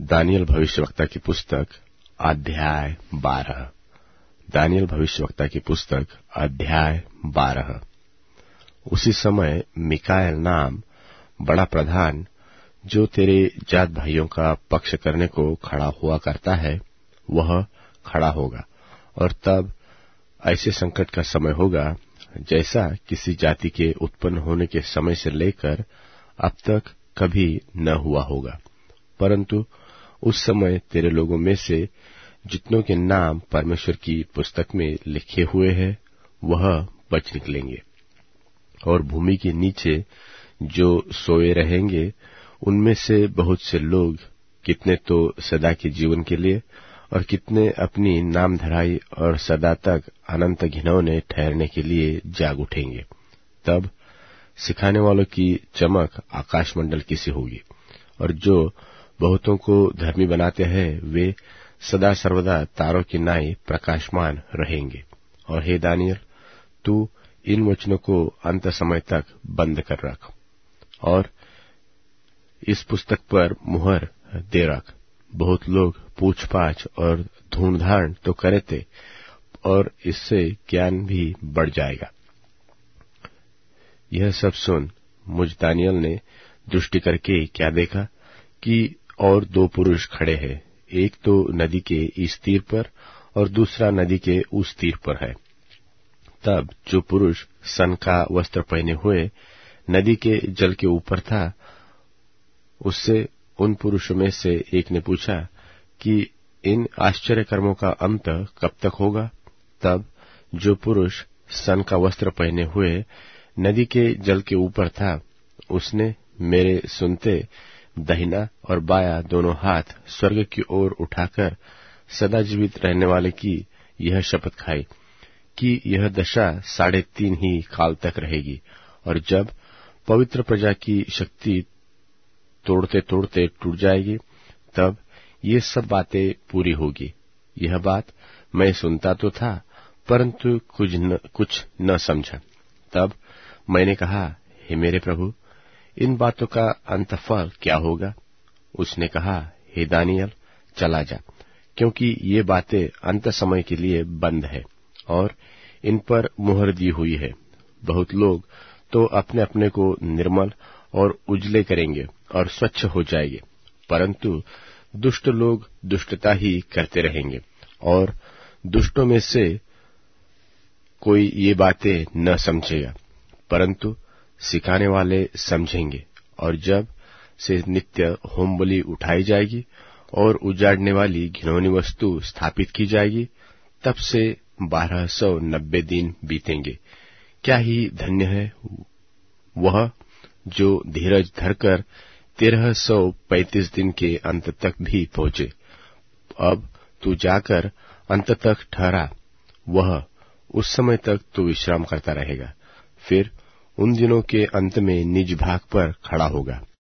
Daniel भविष्यवक्ता की पुस्तक अध्याय 12। दानियल भविष्यवक्ता की पुस्तक अध्याय 12। उसी समय मिकाएल नाम बड़ा प्रधान, जो तेरे जात भाइयों का पक्ष करने को खड़ा हुआ करता है, वह खड़ा होगा। और तब ऐसे संकट का समय होगा जैसा किसी जाति के उत्पन्न होने के समय से लेकर अब तक कभी न हुआ होगा। परंतु उस समय तेरे लोगों में से जितनों के नाम परमेश्वर की पुस्तक में लिखे हुए हैं, वह बच निकलेंगे। और भूमि के नीचे जो सोए रहेंगे, उनमें से बहुत से लोग, कितने तो सदा के जीवन के लिए और कितने अपनी नामधराई और सदा तक अनंत घिनौने ठहरने के लिए जाग उठेंगे। तब सिखाने वालों की चमक आकाशमंडल की सी होगी, और जो बहुतों को धर्मी बनाते हैं, वे सदा सर्वदा तारों की नाई प्रकाशमान रहेंगे। और हे दानियल, तू इन वचनों को अंत समय तक बंद कर रख और इस पुस्तक पर मुहर दे रख। बहुत लोग पूछपाछ और ढूंढधाड़ तो करे थे, और इससे ज्ञान भी बढ़ जाएगा। यह सब सुन मुझ दानियल ने दृष्टि करके क्या देखा कि और दो पुरुष खड़े हैं, एक तो नदी के इस तीर पर और दूसरा नदी के उस तीर पर है। तब जो पुरुष सन का वस्त्र पहने हुए नदी के जल के ऊपर था, उससे उन पुरुषों में से एक ने पूछा कि इन आश्चर्य कर्मों का अंत कब तक होगा। तब जो पुरुष सन का वस्त्र पहने हुए नदी के जल के ऊपर था, उसने मेरे सुनते दाहिना और बायां दोनों हाथ स्वर्ग की ओर उठाकर सदा जीवित रहने वाले की यह शपथ खाई कि यह दशा 3.5 ही काल तक रहेगी। और जब पवित्र प्रजा की शक्ति तोड़ते तोड़ते टूट जाएगी, तब ये सब बातें पूरी होगी। यह बात मैं सुनता तो था, परंतु कुछ न समझा। तब मैंने कहा, हे मेरे प्रभु, इन बातों का अंतफल क्या होगा? उसने कहा, हे दानियल, चला जा, क्योंकि ये बातें अंत समय के लिए बंद है और इन पर मुहर दी हुई है। बहुत लोग तो अपने अपने को निर्मल और उजले करेंगे और स्वच्छ हो जाएंगे, परंतु दुष्ट लोग दुष्टता ही करते रहेंगे। और दुष्टों में से कोई ये बातें न समझेगा, परंतु सिखाने वाले समझेंगे। और जब से नित्य होम बलि उठाई जाएगी और उजाड़ने वाली घिनौनी वस्तु स्थापित की जाएगी, तब से 1290 दिन बीतेंगे। क्या ही धन्य है वह जो धीरज धरकर 1335 दिन के अंत तक भी पहुंचे। अब तू जाकर अंत तक ठहरा, वह उस समय तक तू विश्राम करता रहेगा। फिर उन दिनों के अंत में निज भाग पर खड़ा होगा।